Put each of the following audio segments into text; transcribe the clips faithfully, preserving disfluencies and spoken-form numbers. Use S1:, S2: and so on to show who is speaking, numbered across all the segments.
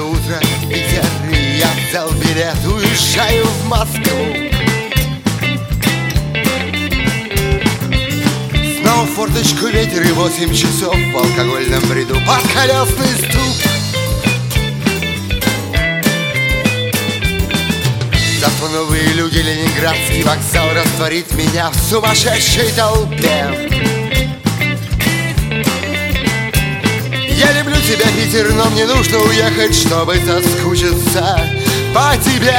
S1: утро, Питер. Я взял билет, уезжаю в Москву. Снова в форточку ветер и восемь часов в алкогольном бреду подколесный стук. Завтра новые люди, Ленинградский вокзал растворит меня в сумасшедшей толпе. Я люблю тебя, Питер, но мне нужно уехать, чтобы соскучиться по тебе.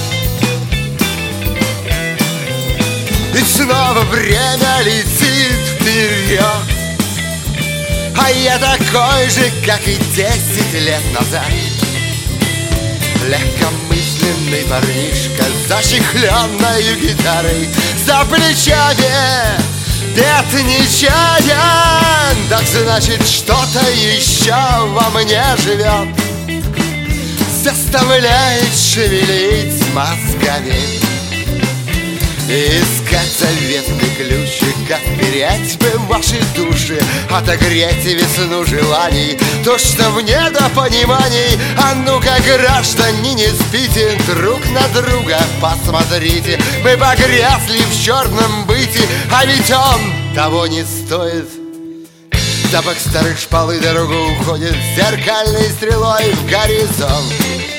S1: И снова время летит вперед, а я такой же, как и десять лет назад. Легкомысленный парнишка, зачехленной гитарой за плечами. Это нечаянно, так значит, что-то еще во мне живет, заставляет шевелить мозгами, искать заветный ключик, отпереть бы ваши души, отогреть весну желаний, то, что в недопонимании. А ну-ка, граждане, не спите, друг на друга посмотрите. Мы погрязли в черном быте, а ведь он того не стоит. Запах старых шпал и дорога уходит зеркальной стрелой в горизонт.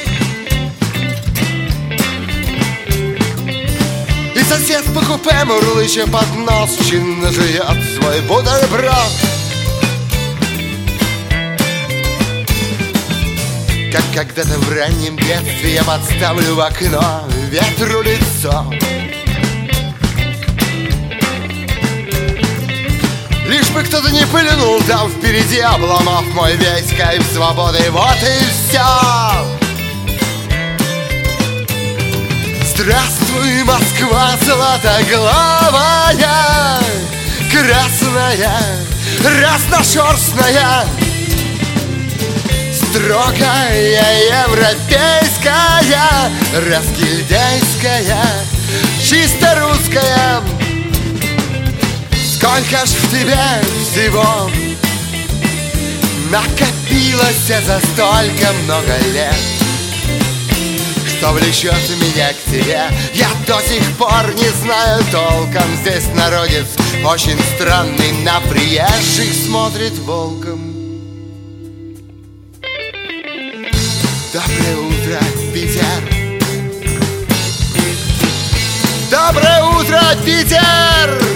S1: И сосед по купе, мурлыча под нос, чинно жует свой бутерброд. Как когда-то в раннем детстве я подставлю в окно ветру лицо. Лишь бы кто-то не пыльнул там впереди, обломав мой весь кайф свободы. Вот и все. Здравствуй, Москва золотоглавая, красная, разношерстная, строгая, европейская, разгильдяйская, чисто русская. Сколько ж в тебе всего накопилось за столько много лет, что влечет меня к тебе, я до сих пор не знаю толком. Здесь народец очень странный, на приезжих смотрит волком. Доброе утро, Питер! Доброе утро, Питер!